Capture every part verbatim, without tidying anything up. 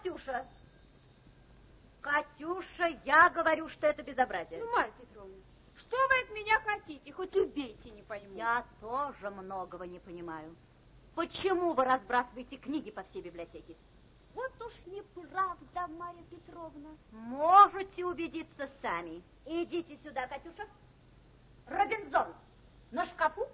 Катюша! Катюша, я говорю, что это безобразие. Ну, Марья Петровна, что вы от меня хотите? Хоть убейте, не пойму. Я тоже многого не понимаю. Почему вы разбрасываете книги по всей библиотеке? Вот уж неправда, Марья Петровна. Можете убедиться сами. Идите сюда, Катюша. Робинзон на шкафу.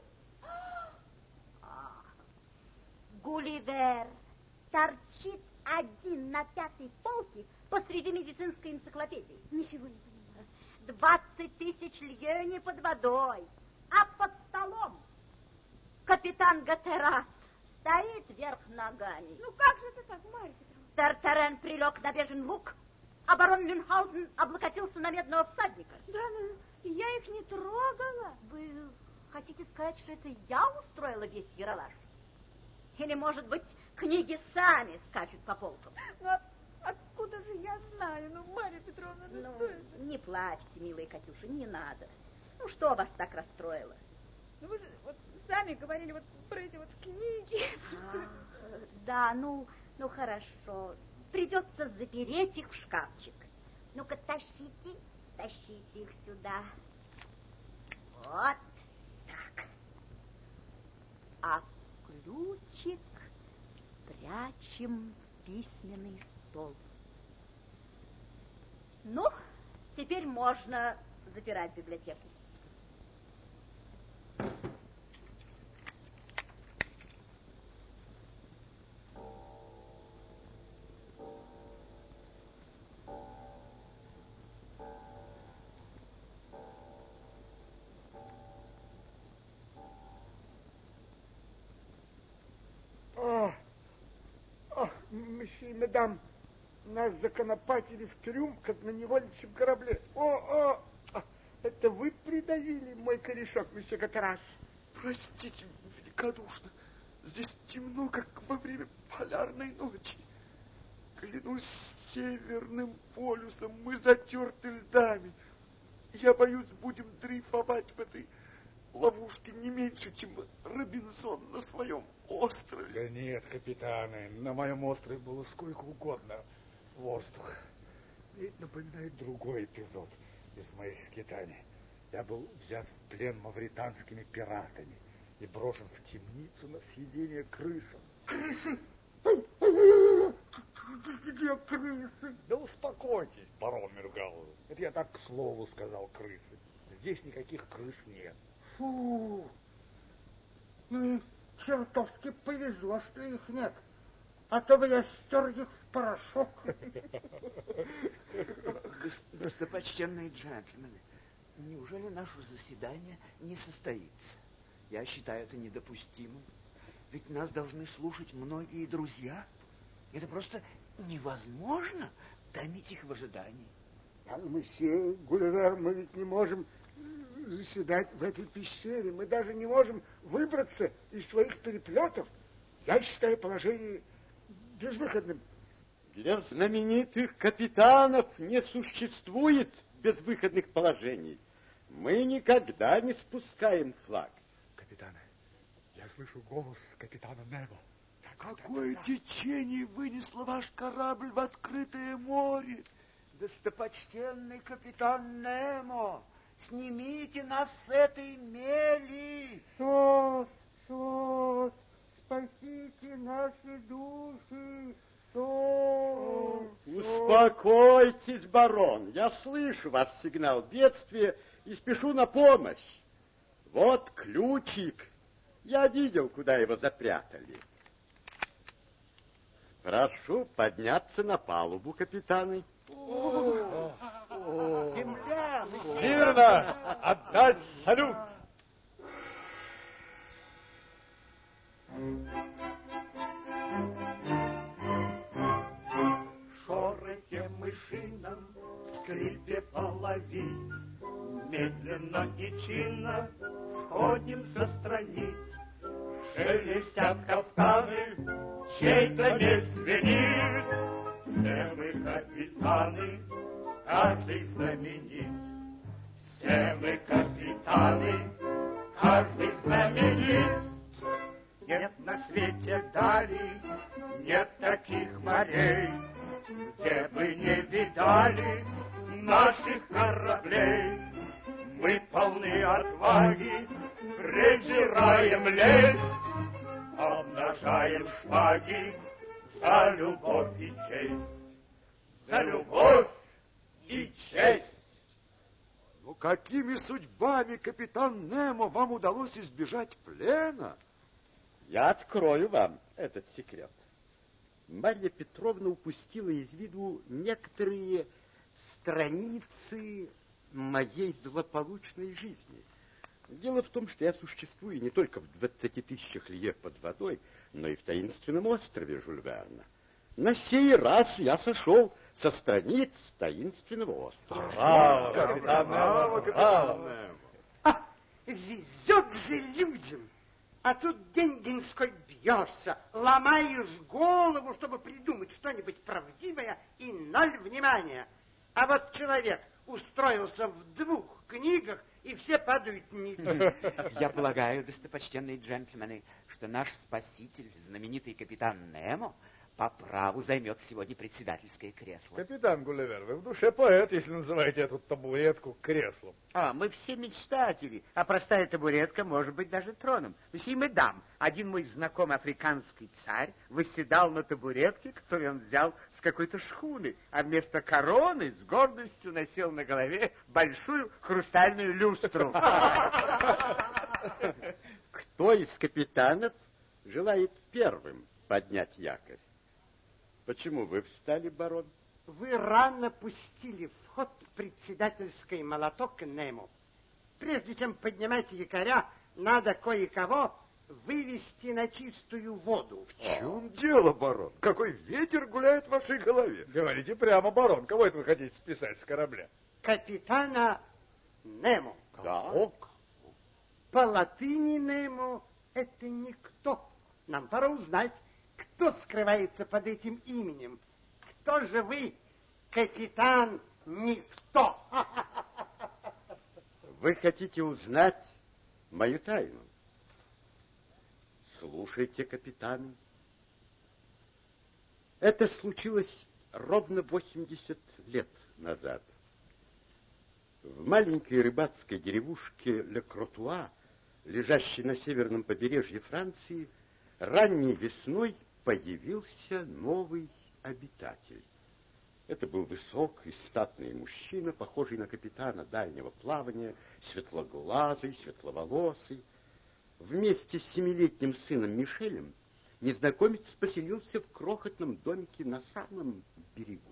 Гулливер торчит один на пятой полке посреди медицинской энциклопедии. Ничего не понимаю. Двадцать тысяч лье под водой, а под столом капитан Гатерас стоит вверх ногами. Ну как же это так, Марья Петровна? Тартарен прилег на бежен лук, а барон Мюнхгаузен облокотился на медного всадника. Да, ну, я их не трогала. Вы хотите сказать, что это я устроила весь яролаж? Или, может быть, книги сами скачут по полкам? Ну, откуда же я знаю? Ну, Марья Петровна, ну, ну что это? Не плачьте, милая Катюша, не надо. Ну, что вас так расстроило? Ну, вы же вот сами говорили вот про эти вот книги. А, да, ну, ну, хорошо. Придется запереть их в шкафчик. Ну-ка, тащите, тащите их сюда. Вот так. А ключик спрячем в письменный стол. Ну, теперь можно запирать библиотеку. Месье и мадам, нас законопатили в трюм, как на невольничьем корабле. О, о, это вы придавили мой корешок, месье Гатерас? Простите великодушно, здесь темно, как во время полярной ночи. Клянусь северным полюсом, мы затерты льдами. Я боюсь, будем дрейфовать в этой ловушке не меньше, чем Робинзон на своем острове. Да нет, капитаны, на моем острове было сколько угодно воздух. Ведь напоминает другой эпизод из моих скитаний. Я был взят в плен мавританскими пиратами и брошен в темницу на съедение крысам. Крысы? Где крысы? Да успокойтесь, барон Мюнхгаузен. Это я так к слову сказал, крысы. Здесь никаких крыс нет. Фу, ну, чертовски повезло, что их нет. А то бы я стер их в порошок. Достопочтенные джентльмены, неужели наше заседание не состоится? Я считаю это недопустимым. Ведь нас должны слушать многие друзья. Это просто невозможно томить их в ожидании. А, месье Гулливер, мы ведь не можем заседать в этой пещере. Мы даже не можем выбраться из своих переплетов. Я считаю положение безвыходным. Для знаменитых капитанов не существует безвыходных положений. Мы никогда не спускаем флаг. Капитаны, я слышу голос капитана Немо. Какое течение вынесло ваш корабль в открытое море? Достопочтенный капитан Немо, снимите нас с этой мели. Сос, сос, спасите наши души, сос. Успокойтесь, барон. Я слышу ваш сигнал бедствия и спешу на помощь. Вот ключик. Я видел, куда его запрятали. Прошу подняться на палубу, капитаны. Земля! Смирно! Отдать салют! В шорохе мышином, скрипе половиц, медленно и чинно сходим со страниц. Шелестят кафтаны, чей-то меч звенит. Все мы капитаны, каждый знаменит. Все мы капитаны, каждый знаменит. Нет на свете далей, нет таких морей, где вы не видали наших кораблей. Мы полны отваги, презираем лесть, обнажаем шпаги за любовь и честь. За любовь и честь. Ну, какими судьбами, капитан Немо, вам удалось избежать плена? Я открою вам этот секрет. Марья Петровна упустила из виду некоторые страницы моей злополучной жизни. Дело в том, что я существую не только в двадцати тысячах лье под водой, но и в таинственном острове Жюль Верна. На сей раз я сошел со страниц таинственного острова. Браво, капитан Немо, браво. А, везет же людям. А тут день-деньской бьешься, ломаешь голову, чтобы придумать что-нибудь правдивое, и ноль внимания. А вот человек устроился в двух книгах, и все падают ниц. Я полагаю, достопочтенные джентльмены, что наш спаситель, знаменитый капитан Немо, по праву займет сегодня председательское кресло. Капитан Гулливер, вы в душе поэт, если называете эту табуретку креслом. А, мы все мечтатели, а простая табуретка может быть даже троном. Месье Медам, один мой знакомый африканский царь восседал на табуретке, которую он взял с какой-то шхуны, а вместо короны с гордостью носил на голове большую хрустальную люстру. Кто из капитанов желает первым поднять якорь? Почему вы встали, барон? Вы рано пустили в ход председательский молоток Немо. Прежде чем поднимать якоря, надо кое-кого вывести на чистую воду. В чем дело, барон? Какой ветер гуляет в вашей голове? Говорите прямо, барон, кого это вы хотите списать с корабля? Капитана Немо. Да. По латыни Немо это никто. Нам пора узнать, кто скрывается под этим именем. Кто же вы, капитан Никто? Вы хотите узнать мою тайну? Слушайте, капитан. Это случилось ровно восемьдесят лет назад. В маленькой рыбацкой деревушке Ле Кротуа, лежащей на северном побережье Франции, ранней весной появился новый обитатель. Это был высокий, статный мужчина, похожий на капитана дальнего плавания, светлоглазый, светловолосый. Вместе с семилетним сыном Мишелем незнакомец поселился в крохотном домике на самом берегу.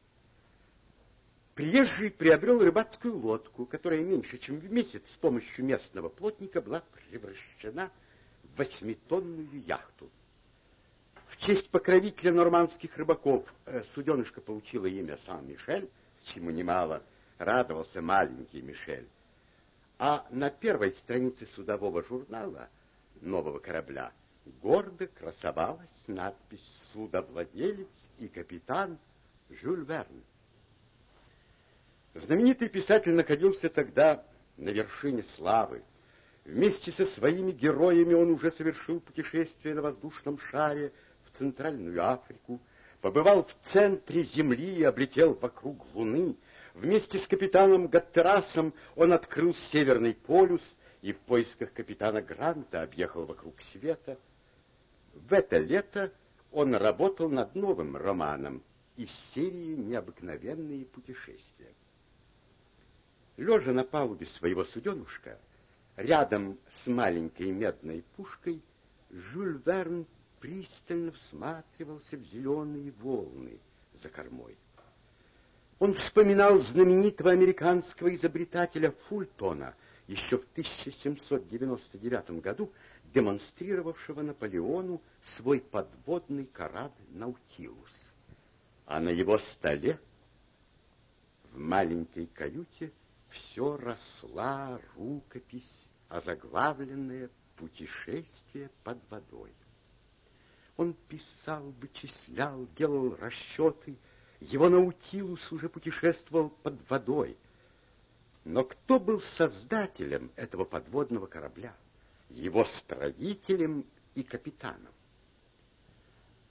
Приезжий приобрел рыбацкую лодку, которая меньше чем в месяц с помощью местного плотника была превращена в восьмитонную яхту. В честь покровителя нормандских рыбаков суденышко получило имя Сан-Мишель, чему немало радовался маленький Мишель. А на первой странице судового журнала нового корабля гордо красовалась надпись «Судовладелец и капитан Жюль Верн». Знаменитый писатель находился тогда на вершине славы. Вместе со своими героями он уже совершил путешествие на воздушном шаре в Центральную Африку, побывал в центре Земли и облетел вокруг Луны. Вместе с капитаном Гаттерасом он открыл Северный полюс и в поисках капитана Гранта объехал вокруг света. В это лето он работал над новым романом из серии «Необыкновенные путешествия». Лежа на палубе своего суденушка, рядом с маленькой медной пушкой, Жюль Верн пристально всматривался в зеленые волны за кормой. Он вспоминал знаменитого американского изобретателя Фултона, еще в тысяча семьсот девяносто девятом году демонстрировавшего Наполеону свой подводный корабль «Наутилус». А на его столе, в маленькой каюте, все росла рукопись, озаглавленная «Путешествие под водой». Он писал, вычислял, делал расчеты. Его Наутилус уже путешествовал под водой. Но кто был создателем этого подводного корабля? Его строителем и капитаном?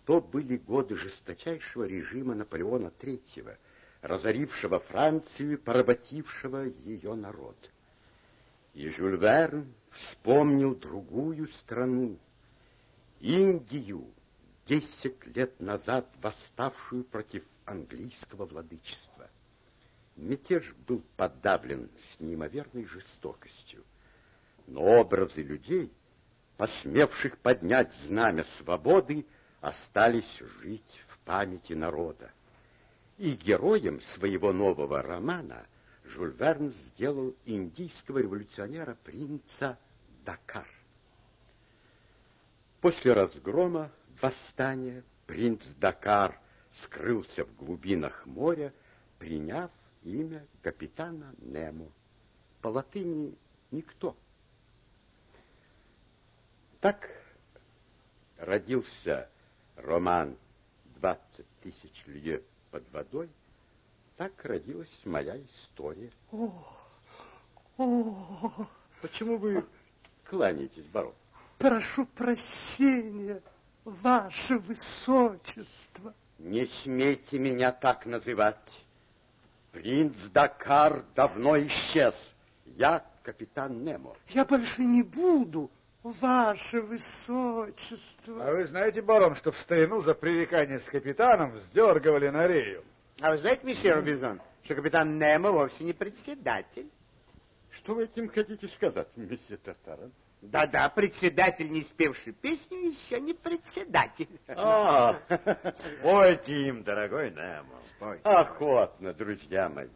То были годы жесточайшего режима Наполеона Третьего, разорившего Францию и поработившего ее народ. И Жюль Верн вспомнил другую страну, Индию, десять лет назад восставшую против английского владычества. Мятеж был подавлен с неимоверной жестокостью, но образы людей, посмевших поднять знамя свободы, остались жить в памяти народа. И героем своего нового романа Жюль Верн сделал индийского революционера принца Дакар. После разгрома восстания принц Дакар скрылся в глубинах моря, приняв имя капитана Немо. По латыни «никто». Так родился роман «Двадцать тысяч лье под водой», так родилась моя история. О, о, Почему вы кланяетесь, барон? прошу прощения, ваше высочество. Не смейте меня так называть. Принц Дакар давно исчез. Я капитан Немо. Я больше не буду, ваше высочество. А вы знаете, барон, что в старину за пререкание с капитаном вздергивали на рею? А вы знаете, месье Робинзон, что капитан Немо вовсе не председатель? Что вы этим хотите сказать, месье Тартаран? Да-да, председатель, не спевший песню, еще не председатель. А, спойте им, дорогой Немо. Спой. Охотно, друзья мои.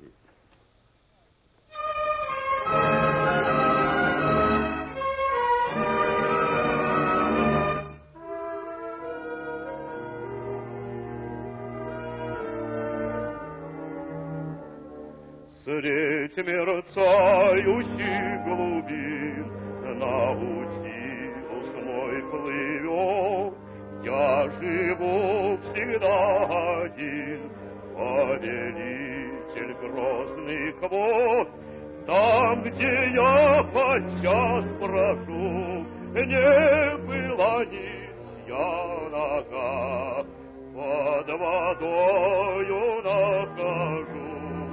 Средь мерцающих глубин Наутилус мой плывет. Я живу всегда один, повелитель грозных вод. Там, где я подчас прошу, не была ничья нога. Под водою нахожу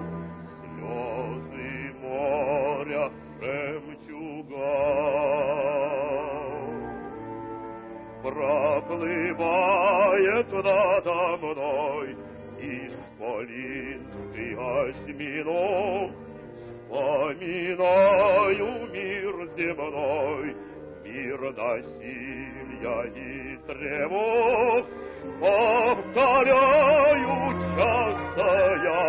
слезы моря жемчуга. Проплывает надо мной исполинский осьминог. Вспоминаю мир земной, мир насилия и тревог. Повторяю часто я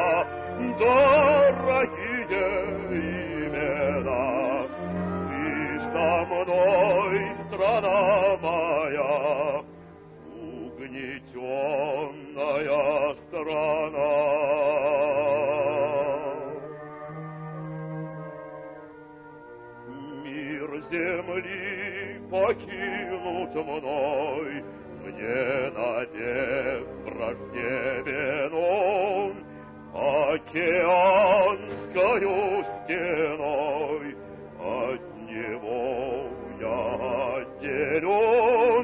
дорогие имена. Ты со мной, страна моя, угнетенная страна. Мир земли покинут мной, мне навек враждебен он. Океанскою стеной от него я отделен.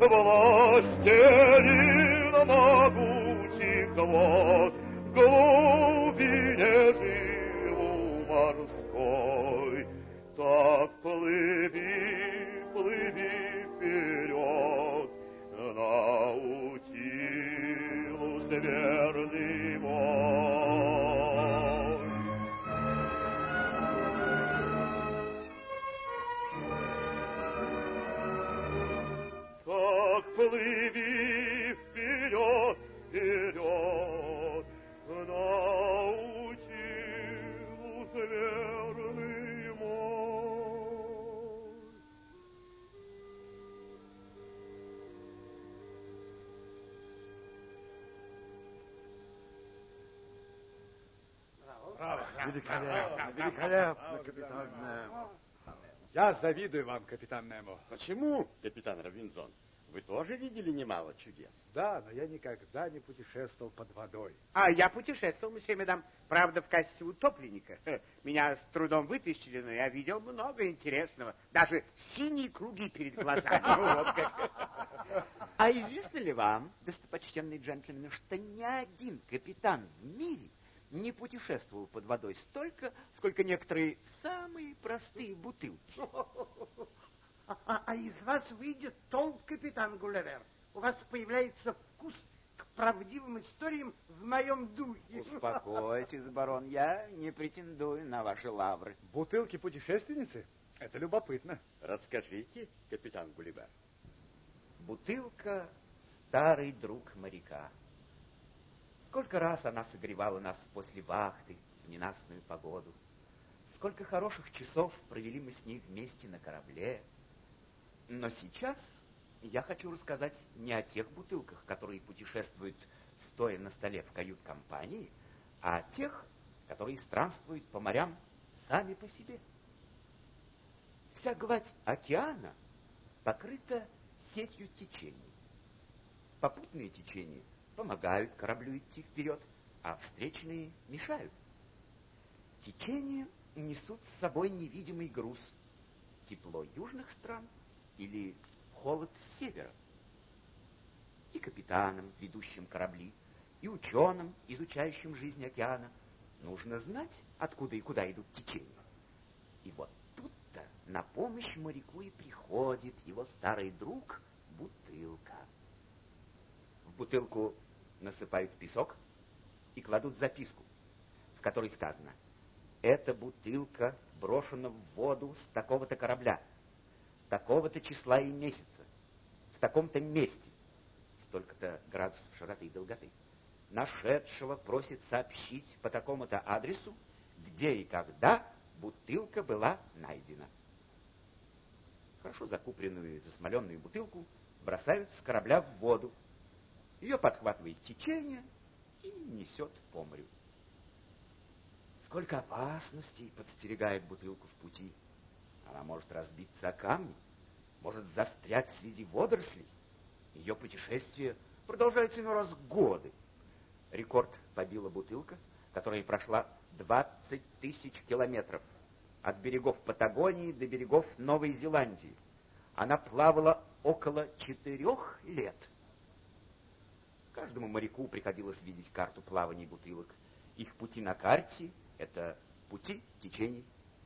Властелин могучих вод, в глубине живу морской. Так плыви, плыви вперед, Наутилус верный мой. Так плыви вперед, вперед, Наутилус верный мой. Великолепно, великолепно, капитан Немо. Я завидую вам, капитан Немо. Почему, капитан Робинзон? Вы тоже видели немало чудес? Да, но я никогда не путешествовал под водой. А я путешествовал, месье Медам, правда, в качестве утопленника. Меня с трудом вытащили, но я видел много интересного. Даже синие круги перед глазами. А А известно ли вам, достопочтенные джентльмены, что ни один капитан в мире не путешествовал под водой столько, сколько некоторые самые простые бутылки? А, а, а из вас выйдет толк, капитан Гулливер. У вас появляется вкус к правдивым историям в моем духе. Успокойтесь, барон, я не претендую на ваши лавры. Бутылки-путешественницы? Это любопытно. Расскажите, капитан Гулливер. Бутылка — старый друг моряка. Сколько раз она согревала нас после вахты в ненастную погоду. Сколько хороших часов провели мы с ней вместе на корабле. Но сейчас я хочу рассказать не о тех бутылках, которые путешествуют, стоя на столе в кают-компании, а о тех, которые странствуют по морям сами по себе. Вся гладь океана покрыта сетью течений. Попутные течения помогают кораблю идти вперед, а встречные мешают. Течения несут с собой невидимый груз. Тепло южных стран или холод с севера. И капитанам, ведущим корабли, и ученым, изучающим жизнь океана, нужно знать, откуда и куда идут течения. И вот тут-то на помощь моряку и приходит его старый друг бутылка. В бутылку насыпают песок и кладут записку, в которой сказано: эта бутылка брошена в воду с такого-то корабля, такого-то числа и месяца, в таком-то месте, столько-то градусов широты и долготы. Нашедшего просит сообщить по такому-то адресу, где и когда бутылка была найдена. Хорошо закупленную засмоленную бутылку бросают с корабля в воду. Ее подхватывает течение и несет по морю. Сколько опасностей подстерегает бутылку в пути. Она может разбиться о камни, может застрять среди водорослей. Ее путешествие продолжается иной раз годы. Рекорд побила бутылка, которая прошла двадцать тысяч километров от берегов Патагонии до берегов Новой Зеландии. Она плавала около четырех лет. Каждому моряку приходилось видеть карту плаваний бутылок. Их пути на карте — это пути течений.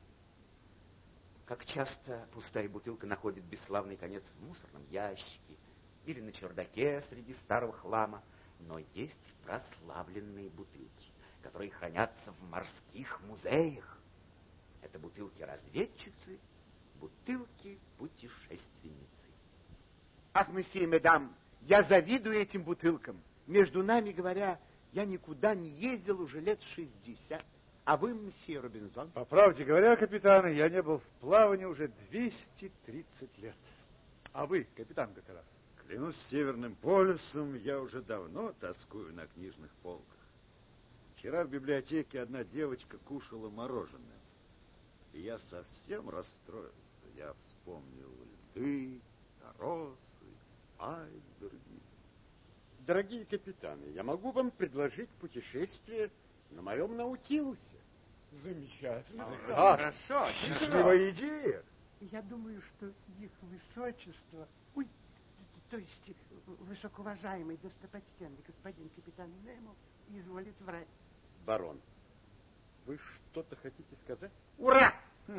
Как часто пустая бутылка находит бесславный конец в мусорном ящике или на чердаке среди старого хлама. Но есть прославленные бутылки, которые хранятся в морских музеях. Это бутылки-разведчицы, бутылки-путешественницы. Ах, месье, медам, я завидую этим бутылкам. Между нами говоря, я никуда не ездил уже лет шестьдесят. А вы, месье Робинзон? По правде говоря, капитан, я не был в плавании уже двести тридцать лет. А вы, капитан Гатерас? Клянусь Северным полюсом, я уже давно тоскую на книжных полках. Вчера в библиотеке одна девочка кушала мороженое. И я совсем расстроился. Я вспомнил льды, торосы, айсберги. Дорогие капитаны, я могу вам предложить путешествие на моем Наутилусе. Замечательно. А, Хорошо. счастливая идея. Я думаю, что их высочество... Ой, то есть высокоуважаемый, достопочтенный господин капитан Немо изволит врать. Барон, вы что-то хотите сказать? Ура!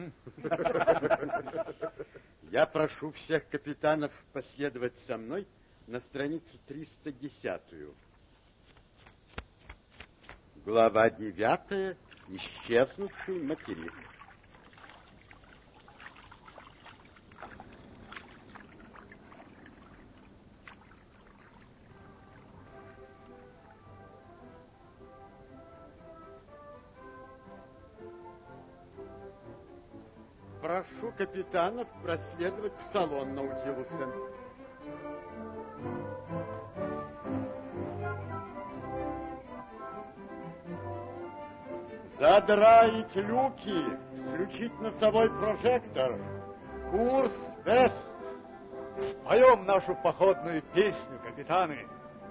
Я прошу всех капитанов последовать со мной на страницу триста десятую. Глава девятая. Исчезнувший материк. Прошу капитанов проследовать в салон Наутилуса. Задраить люки, включить носовой прожектор. Курс вест. Споем нашу походную песню, капитаны.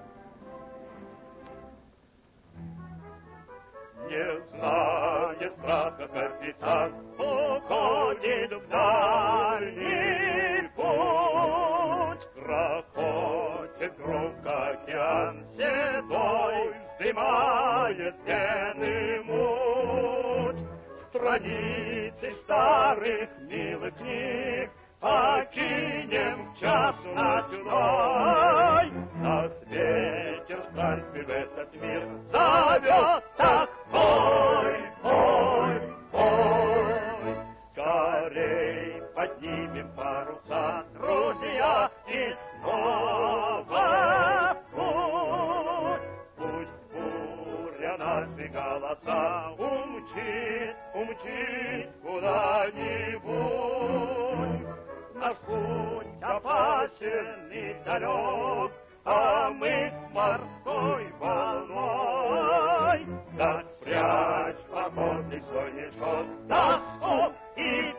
Не зная страха, капитан уходит в дальний путь. Грохочет и вдруг океан седой вздымает пены муть. Страницы старых милых книг покинем в час ночной. Нас ветер странствий в этот мир зовет, так пой, пой, пой. Скорей поднимем паруса, друзья, и снова в путь. Пусть буря наши голоса умчит, умчит куда-нибудь. Наш путь опасен и далек, а мы с морской волной. Да спрячь в охотный свой мешок доску и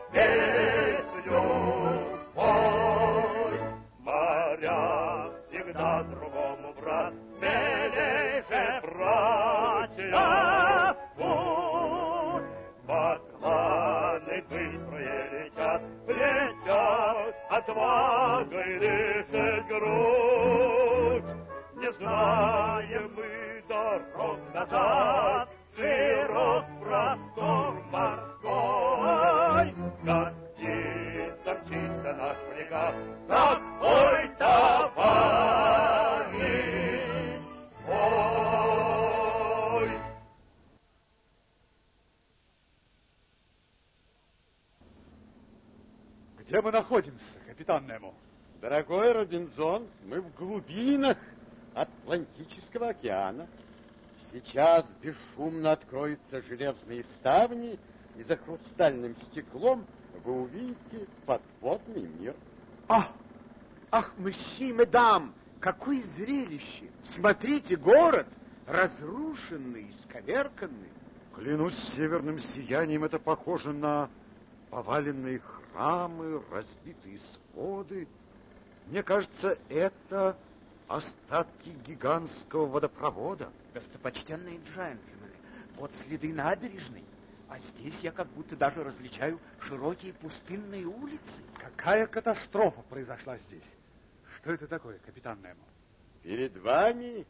песню спой. Моря всегда другому брат, смелей же, братья, путь. Бакланы быстрые летят, летят, отвагой дышит грудь. Не знаем мы дорог назад, широк простор морской. Как птица мчится наш брегат, так ой, товарищ, ой. Где мы находимся, капитан Немо? Дорогой Робинзон, мы в глубинах Атлантического океана. Сейчас бесшумно откроются железные ставни, и за хрустальным стеклом вы увидите подводный мир. Ах, ах, месье, мадам, какое зрелище! Смотрите, город разрушенный, исковерканный. Клянусь северным сиянием, это похоже на поваленные храмы, разбитые своды. Мне кажется, это остатки гигантского водопровода. Достопочтенные джентльмены, вот следы набережной, а здесь я как будто даже различаю широкие пустынные улицы. Какая катастрофа произошла здесь? Что это такое, капитан Немо? Перед вами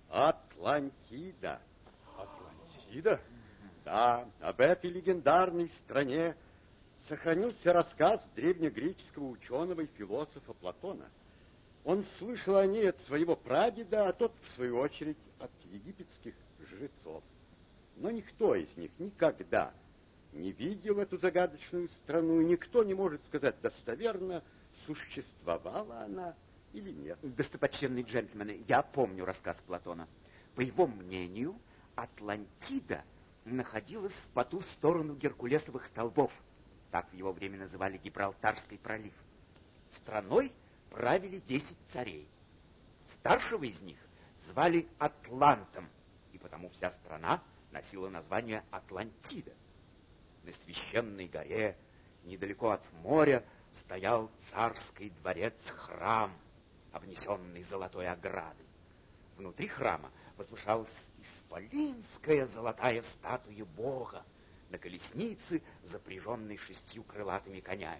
Атлантида. Атлантида? Да, об этой легендарной стране сохранился рассказ древнегреческого ученого и философа Платона. Он слышал о ней от своего прадеда, а тот, в свою очередь, от египетских жрецов. Но никто из них никогда не видел эту загадочную страну, и никто не может сказать достоверно, существовала она или нет. Достопочтенные джентльмены, я помню рассказ Платона. По его мнению, Атлантида находилась по ту сторону Геркулесовых столбов. Так в его время называли Гибралтарский пролив. Страной правили десять царей. Старшего из них звали Атлантом, и потому вся страна носила название Атлантида. На священной горе, недалеко от моря, стоял царский дворец-храм, обнесенный золотой оградой. Внутри храма возвышалась исполинская золотая статуя Бога на колеснице, запряженной шестью крылатыми конями.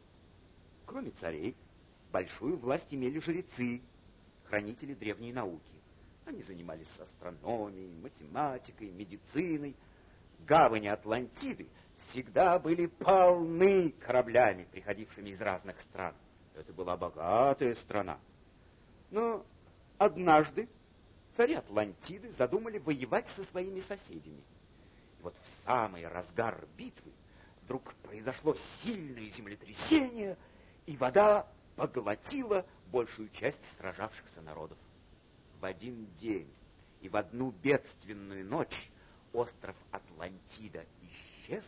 Кроме царей, большую власть имели жрецы, хранители древней науки. Они занимались астрономией, математикой, медициной. Гавани Атлантиды всегда были полны кораблями, приходившими из разных стран. Это была богатая страна. Но однажды цари Атлантиды задумали воевать со своими соседями. И вот в самый разгар битвы вдруг произошло сильное землетрясение, и вода поглотила большую часть сражавшихся народов. В один день и в одну бедственную ночь остров Атлантида исчез,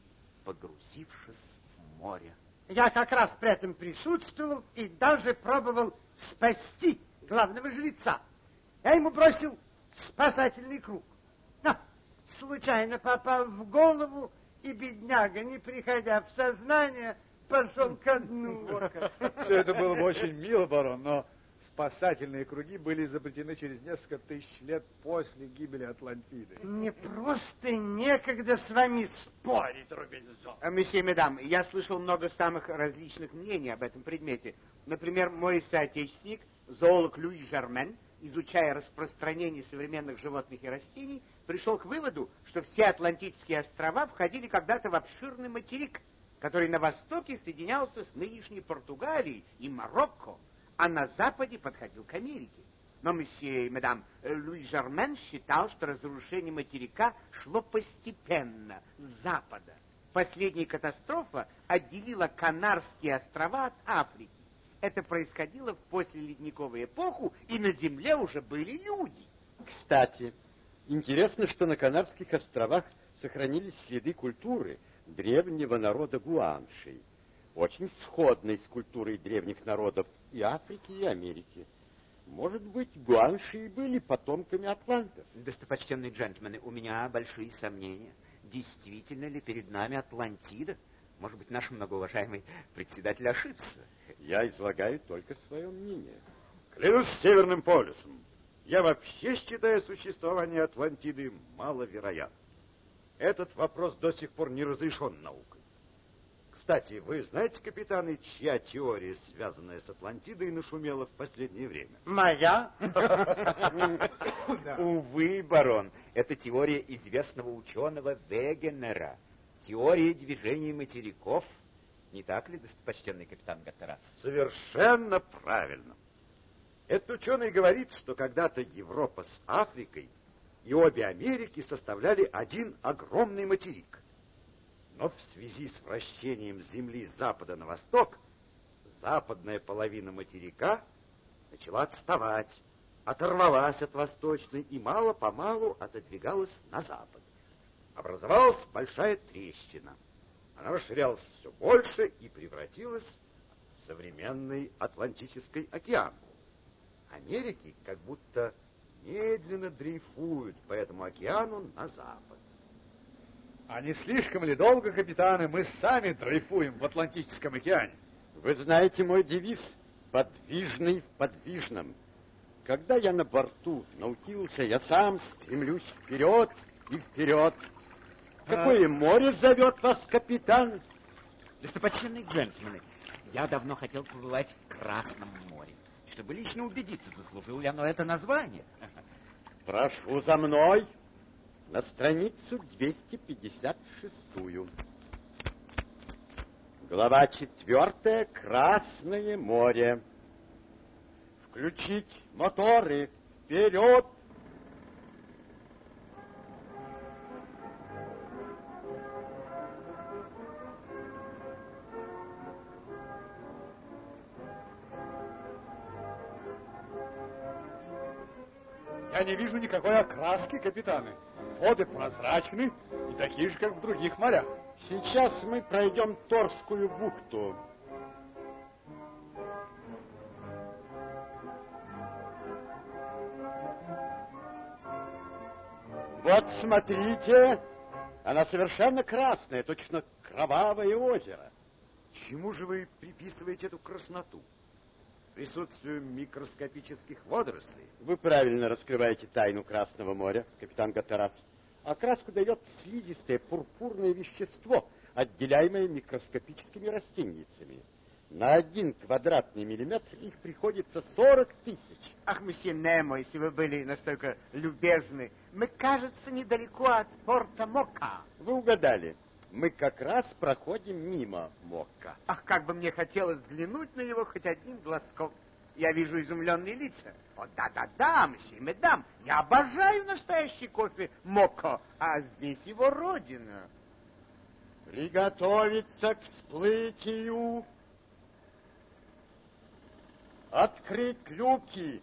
погрузившись в море. Я как раз при этом присутствовал и даже пробовал спасти главного жреца. Я ему бросил спасательный круг. Но случайно попал в голову, и бедняга, не приходя в сознание, пошел ко дну. Все это было бы очень мило, барон, но спасательные круги были изобретены через несколько тысяч лет после гибели Атлантиды. Мне просто некогда с вами спорить, Робинзон. А, месье, мадам, я слышал много самых различных мнений об этом предмете. Например, мой соотечественник Зоолог Луи Жермен, изучая распространение современных животных и растений, пришел к выводу, что все Атлантические острова входили когда-то в обширный материк, который на востоке соединялся с нынешней Португалией и Марокко, а на западе подходил к Америке. Но месье и мадам Луи Жермен считал, что разрушение материка шло постепенно, с запада. Последняя катастрофа отделила Канарские острова от Африки. Это происходило в послеледниковую эпоху, и на Земле уже были люди. Кстати, интересно, что на Канарских островах сохранились следы культуры древнего народа гуаншей, очень сходной с культурой древних народов и Африки, и Америки. Может быть, гуанши и были потомками атлантов. Достопочтенные джентльмены, у меня большие сомнения. Действительно ли перед нами Атлантида? Может быть, наш многоуважаемый председатель ошибся? Я излагаю только свое мнение. Клянусь Северным полюсом, я вообще считаю существование Атлантиды маловероятным. Этот вопрос до сих пор не разрешен наукой. Кстати, вы знаете, капитаны, чья теория, связанная с Атлантидой, нашумела в последнее время? Моя? Увы, барон, это теория известного ученого Вегенера. Теория движения материков. Не так ли, достопочтенный капитан Гаттерас? Совершенно правильно. Этот ученый говорит, что когда-то Европа с Африкой и обе Америки составляли один огромный материк. Но в связи с вращением Земли с запада на восток, западная половина материка начала отставать, оторвалась от восточной и мало-помалу отодвигалась на запад. Образовалась большая трещина. Она расширялась все больше и превратилась в современный Атлантический океан. Америки как будто медленно дрейфуют по этому океану на запад. А не слишком ли долго, капитаны, мы сами дрейфуем в Атлантическом океане? Вы знаете мой девиз «Подвижный в подвижном». Когда я на борту научился, я сам стремлюсь вперед и вперед. Какое а... море зовет вас, капитан? Достопочтенные джентльмены, я давно хотел побывать в Красном море, чтобы лично убедиться, заслужил ли оно это название. Прошу за мной на страницу двести пятьдесят шесть. Глава четвертая. Красное море. Включить моторы. Вперед! Я не вижу никакой окраски, капитаны. Воды прозрачны и такие же, как в других морях. Сейчас мы пройдем Торскую бухту. Вот смотрите, она совершенно красная, точно кровавое озеро. Чему же вы приписываете эту красноту? Присутствию микроскопических водорослей? Вы правильно раскрываете тайну Красного моря, капитан Гаттерас. Окраску дает слизистое пурпурное вещество, отделяемое микроскопическими растениями. На один квадратный миллиметр их приходится сорок тысяч. Ах, месье Немо, если вы были настолько любезны, мы, кажется, недалеко от порта Мока. Вы угадали. Мы как раз проходим мимо Мока. Ах, как бы мне хотелось взглянуть на него хоть одним глазком. Я вижу изумленные лица. О, да-да-да, месье, медам, я обожаю настоящий кофе Моко, а здесь его родина. Приготовиться к всплытию. Открыть люки.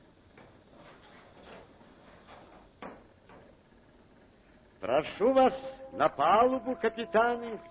Прошу вас на палубу, капитаны.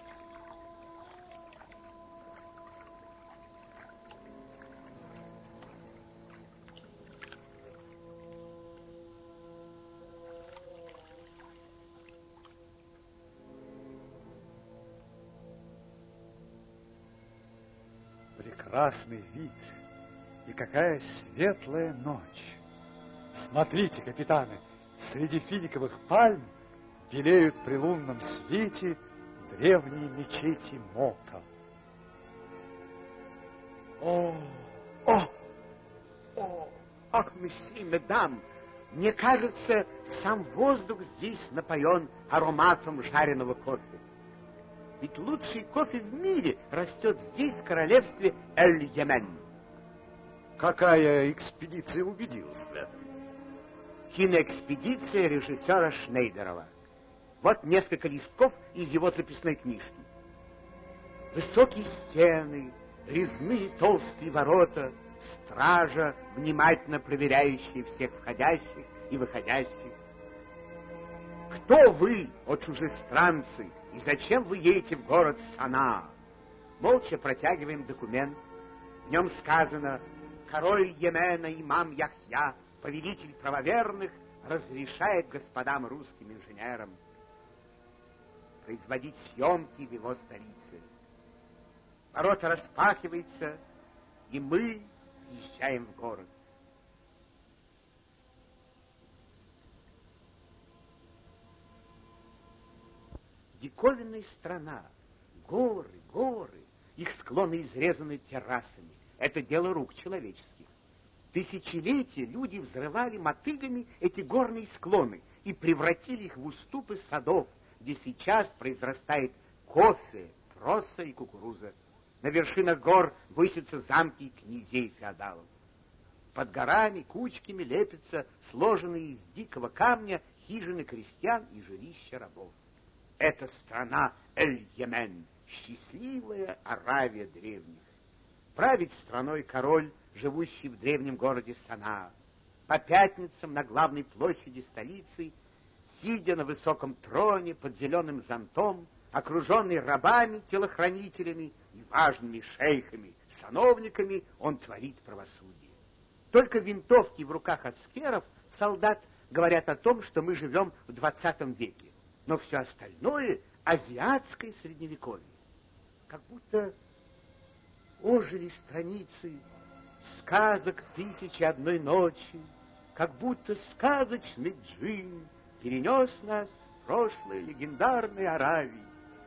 Прекрасный вид. И какая светлая ночь. Смотрите, капитаны, среди финиковых пальм белеют при лунном свете древние мечети Мока. О, о, о, Ох, месье, медам, мне кажется, сам воздух здесь напоен ароматом жареного кофе. Ведь лучший кофе в мире растет здесь, в королевстве Эль-Йемен. Какая экспедиция убедилась в этом? Киноэкспедиция режиссера Шнейдерова. Вот несколько листков из его записной книжки. Высокие стены, резные толстые ворота, стража, внимательно проверяющая всех входящих и выходящих. Кто вы, о чужестранцы, и зачем вы едете в город Санаа? Молча протягиваем документ. В нем сказано: король Йемена имам Яхья, повелитель правоверных, разрешает господам русским инженерам производить съемки в его столице. Ворота распахиваются, и мы въезжаем в город. Диковинная страна. Горы, горы. Их склоны изрезаны террасами. Это дело рук человеческих. Тысячелетия люди взрывали мотыгами эти горные склоны и превратили их в уступы садов, где сейчас произрастает кофе, проса и кукуруза. На вершинах гор высятся замки князей феодалов. Под горами кучками лепятся сложенные из дикого камня хижины крестьян и жилища рабов. Это страна Эль-Йемен, счастливая Аравия древних. Правит страной король, живущий в древнем городе Санаа. По пятницам на главной площади столицы, сидя на высоком троне под зеленым зонтом, окруженный рабами, телохранителями и важными шейхами, сановниками, он творит правосудие. Только винтовки в руках аскеров, солдат, говорят о том, что мы живем в двадцатом веке. Но все остальное — азиатское средневековье. Как будто ожили страницы сказок «Тысячи одной ночи», как будто сказочный джин перенес нас в прошлое легендарной Аравии.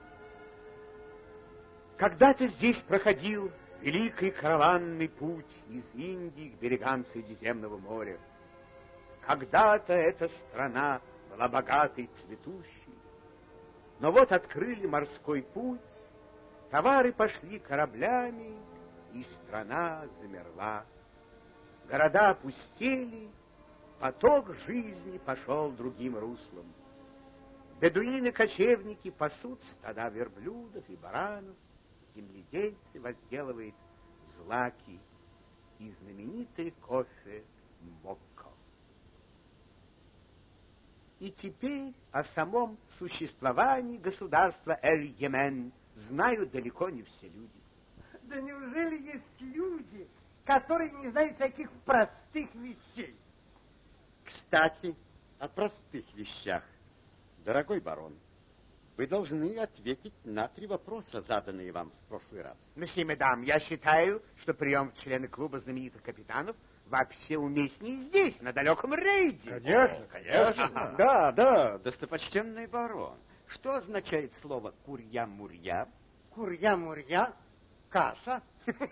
Когда-то здесь проходил великий караванный путь из Индии к берегам Средиземного моря. Когда-то эта страна была богатой, цветущей. Но вот открыли морской путь, товары пошли кораблями, и страна замерла. Города опустели, поток жизни пошел другим руслом. Бедуины-кочевники пасут стада верблюдов и баранов, земледельцы возделывают злаки и знаменитый кофе мокко. И теперь о самом существовании государства Эль-Йемен знают далеко не все люди. Да неужели есть люди, которые не знают таких простых вещей? Кстати, о простых вещах. Дорогой барон, вы должны ответить на три вопроса, заданные вам в прошлый раз. Месье Медам, я считаю, что прием в члены клуба знаменитых капитанов вообще уместнее здесь, на далеком рейде. Конечно, конечно. Ага. Да, да, достопочтенный барон. Что означает слово «курья-мурья»? Курья-мурья? Каша?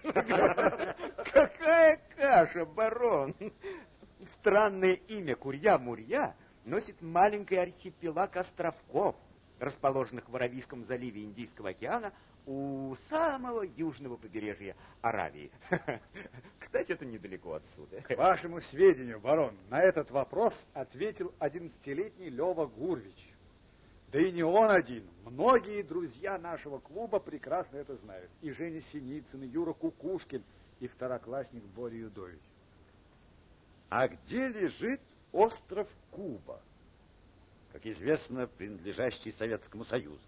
Какая каша, барон? Странное имя Курья-Мурья носит маленький архипелаг островков, расположенных в Аравийском заливе Индийского океана у самого южного побережья Аравии. Кстати, это недалеко отсюда. К вашему сведению, барон, на этот вопрос ответил одиннадцатилетний Лева Гурвич. Да и не он один. Многие друзья нашего клуба прекрасно это знают. И Женя Синицын, и Юра Кукушкин, и второклассник Боря Юдович. А где лежит остров Куба? Как известно, принадлежащий Советскому Союзу.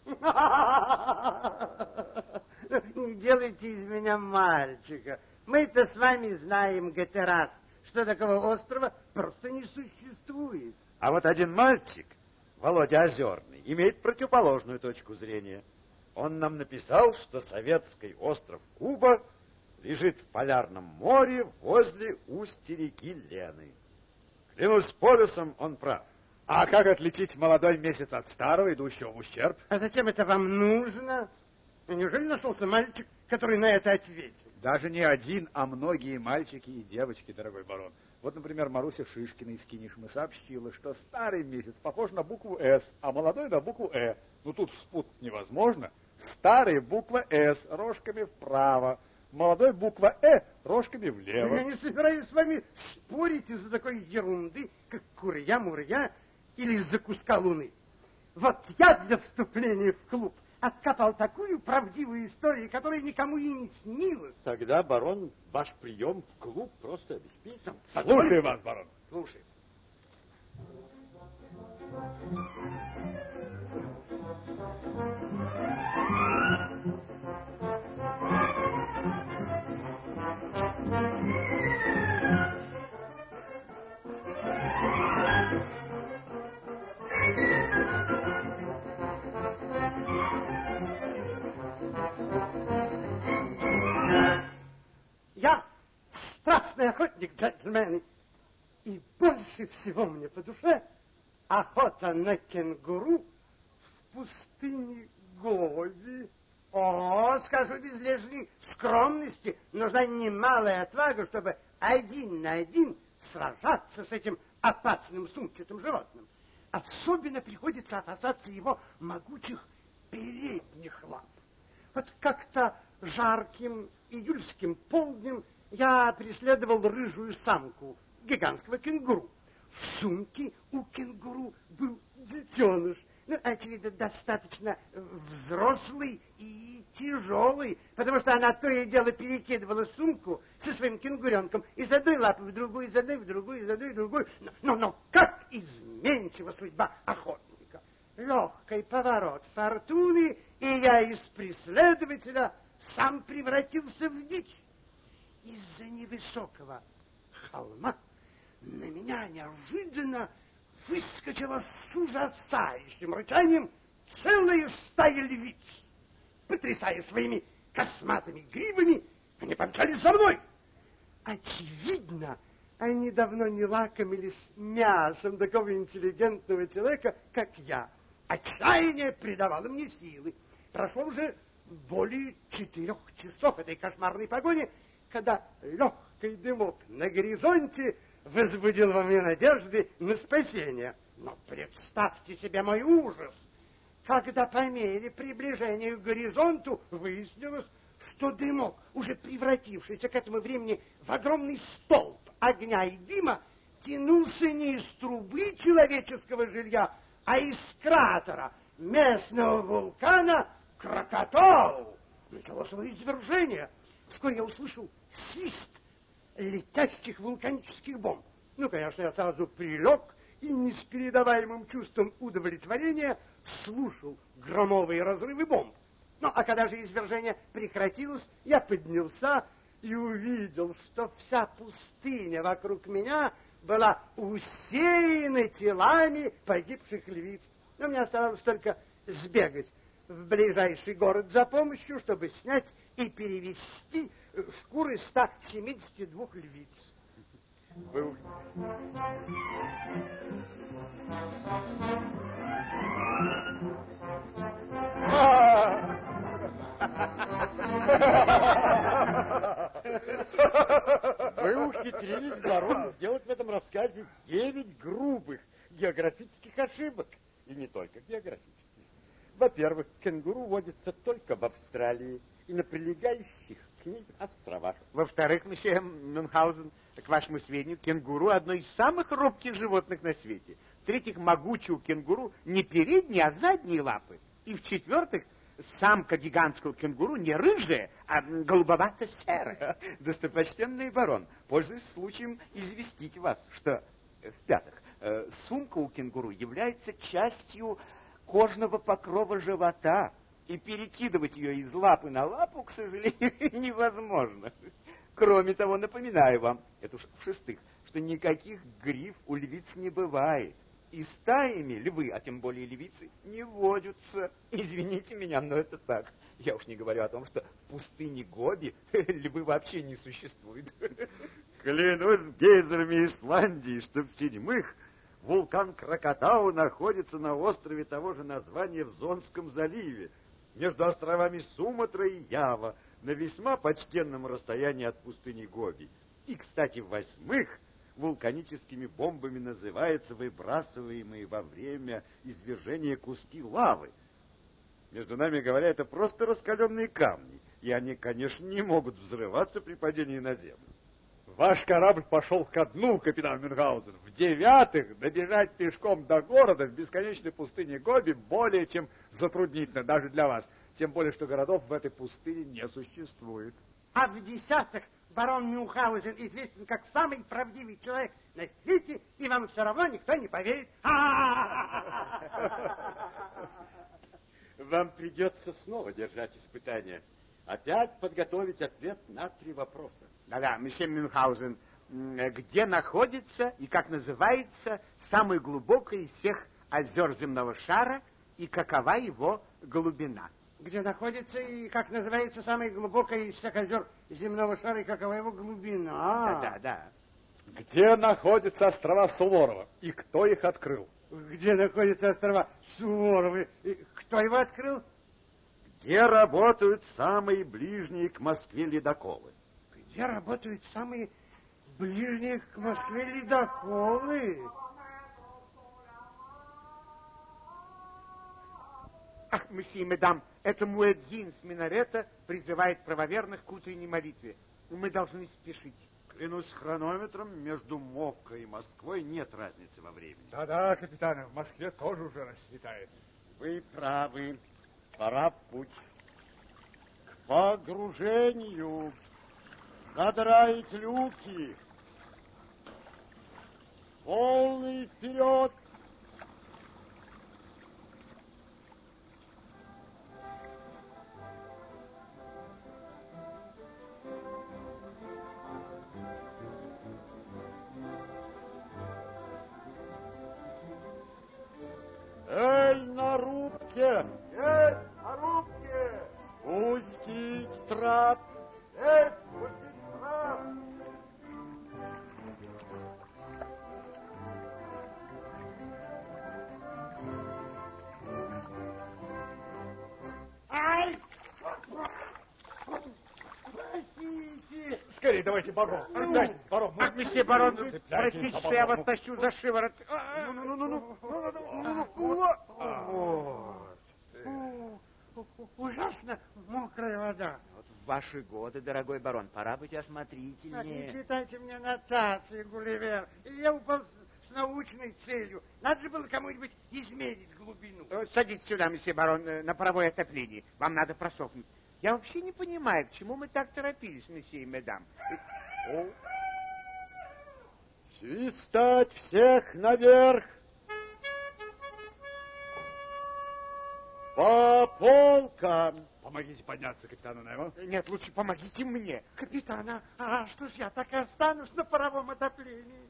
Не делайте из меня мальчика. Мы-то с вами знаем Гатерас, что такого острова просто не существует. А вот один мальчик, Володя Озерный, имеет противоположную точку зрения. Он нам написал, что советский остров Куба лежит в Полярном море возле устья реки Лены. Клянусь полюсом, он прав. А как отличить молодой месяц от старого, идущего в ущерб? А зачем это вам нужно? Неужели нашелся мальчик, который на это ответил? Даже не один, а многие мальчики и девочки, дорогой барон. Вот, например, Маруся Шишкина из Кинишмы сообщила, что старый месяц похож на букву «С», а молодой на букву «Э». Ну тут спутать невозможно. Старый буква «С» рожками вправо, молодой буква «Э» рожками влево. Я не собираюсь с вами спорить из-за такой ерунды, как курья-мурья или из-за куска луны. Вот я для вступления в клуб откопал такую правдивую историю, которая никому и не снилась. Тогда, барон, ваш прием в клуб просто обеспечен. Слушаю вас, барон. Слушай. Я страстный охотник, джентльмены, и больше всего мне по душе охота на кенгуру в пустыне Гоби. О, скажу без лишней скромности, нужна немалая отвага, чтобы один на один сражаться с этим опасным сумчатым животным. Особенно приходится опасаться его могучих передних лап. Вот как-то жарким июльским полднем я преследовал рыжую самку гигантского кенгуру. В сумке у кенгуру был детеныш. Ну, очевидно, достаточно взрослый и тяжелый, потому что она то и дело перекидывала сумку со своим кенгуренком из одной лапы в другую, из одной в другую, из одной в другую. Но, но как изменчива судьба охотника. Легкий поворот фортуны, и я из преследователя сам превратился в дичь. Из-за невысокого холма на меня неожиданно выскочила с ужасающим рычанием целая стая львиц. Потрясая своими косматыми гривами, они помчались за мной. Очевидно, они давно не лакомились мясом такого интеллигентного человека, как я. Отчаяние придавало мне силы. Прошло уже более четырех часов этой кошмарной погони, когда легкий дымок на горизонте возбудил во мне надежды на спасение. Но представьте себе мой ужас, когда по мере приближения к горизонту выяснилось, что дымок, уже превратившийся к этому времени в огромный столб огня и дыма, тянулся не из трубы человеческого жилья, а из кратера местного вулкана Кракатау. Начало свое извержение. Вскоре я услышал свист летящих вулканических бомб. Ну, конечно, я сразу прилег и не с передаваемым чувством удовлетворения слушал громовые разрывы бомб. Ну, а когда же извержение прекратилось, я поднялся и увидел, что вся пустыня вокруг меня была усеяна телами погибших львиц. Но мне оставалось только сбегать в ближайший город за помощью, чтобы снять и перевезти шкуры ста семидесяти двух львиц. Вы... Вы ухитрились, барон, сделать в этом рассказе девять грубых географических ошибок. И не только географических. Во-первых, кенгуру водится только в Австралии и на прилегающих к ней островах. Во-вторых, месье Мюнхгаузен, к вашему сведению, кенгуру одно из самых робких животных на свете. В-третьих, могучий у кенгуру не передние, а задние лапы. И в-четвертых, самка гигантского кенгуру не рыжая, а голубовато-серая. Достопочтенный барон, пользуясь случаем известить вас, что, в-пятых, сумка у кенгуру является частью кожного покрова живота, и перекидывать ее из лапы на лапу, к сожалению, невозможно. Кроме того, напоминаю вам, это уж в-шестых, что никаких гриф у львиц не бывает. И стаями львы, а тем более львицы, не водятся. Извините меня, но это так. Я уж не говорю о том, что в пустыне Гоби львы вообще не существуют. Клянусь гейзерами Исландии, что в-седьмых, вулкан Кракатау находится на острове того же названия в Зонском заливе, между островами Суматра и Ява, на весьма почтенном расстоянии от пустыни Гоби. И, кстати, в-восьмых, вулканическими бомбами называется выбрасываемые во время извержения куски лавы. Между нами говоря, это просто раскаленные камни, и они, конечно, не могут взрываться при падении на землю. Ваш корабль пошел ко дну, капитан Мюнхгаузен. В-девятых, добежать пешком до города в бесконечной пустыне Гоби более чем затруднительно, даже для вас. Тем более, что городов в этой пустыне не существует. А в-десятых, барон Мюнхгаузен известен как самый правдивый человек на свете, и вам все равно никто не поверит. Вам придется снова держать испытание. Опять подготовить ответ на три вопроса. Да-да, месье Мюнхгаузен, где находится и как называется самое глубокое из всех озер земного шара и какова его глубина? Где находится и как называется самое глубокое из всех озер земного шара и какова его глубина? Да-да-да. Где находятся острова Суворова и кто их открыл? Где находятся острова Суворова и кто его открыл? Где работают самые ближние к Москве ледоколы? Где работают самые ближние к Москве ледоколы? Ах, месье, медам, это муэдзин с минарета призывает правоверных к утренней молитве. Мы должны спешить. Клянусь хронометром, между Мокко и Москвой нет разницы во времени. Да-да, капитан, в Москве тоже уже расцветает. Вы правы. Пора в путь. К погружению. Задраить люки. Полный вперед. Эй, на рубке! Есть на рубке! Спустить трап! Есть спустить трап! Ай! Спасите! Скорее, давайте, барон. Цепляйтесь, барон. Ах, месье барон, Цепляйтесь, простите, что я вас тащу за шиворот. Ужасно мокрая вода. Вот в ваши годы, дорогой барон, пора быть Так, не осмотрительнее. читайте мне нотации, Гулливер. Я упал с, с научной целью. Надо же было кому-нибудь измерить глубину. Садитесь сюда, месье барон, на паровое отопление. Вам надо просохнуть. Я вообще не понимаю, к чему мы так торопились, месье и медам. О. Свистать всех наверх! По полкам! Помогите подняться капитану Немо. Нет, лучше помогите мне. Капитан, а, а что ж я так и останусь на паровом отоплении?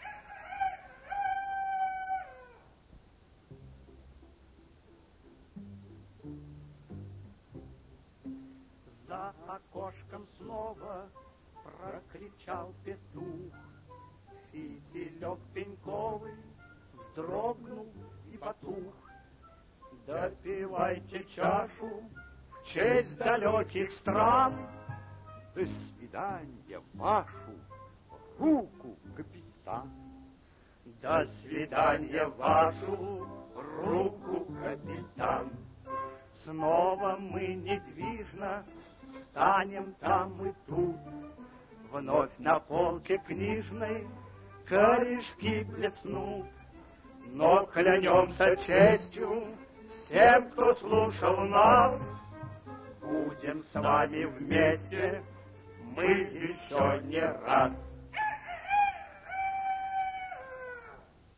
За окошком снова прокричал петух. Фитилек пеньковый вздрогнул и потух. Допивайте чашу в честь далеких стран. До свидания, вашу руку, капитан. До свидания, вашу руку, капитан. Снова мы недвижно станем там и тут. Вновь на полке книжной корешки блеснут. Но клянемся честью всем, кто слушал нас, будем с вами вместе мы еще не раз.